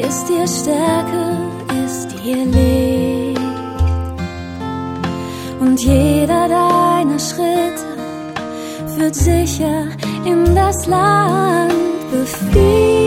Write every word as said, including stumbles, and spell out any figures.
ist ihr Stärke, ist ihr Licht. Und jeder deiner Schritte führt sicher in das Land Befrieden.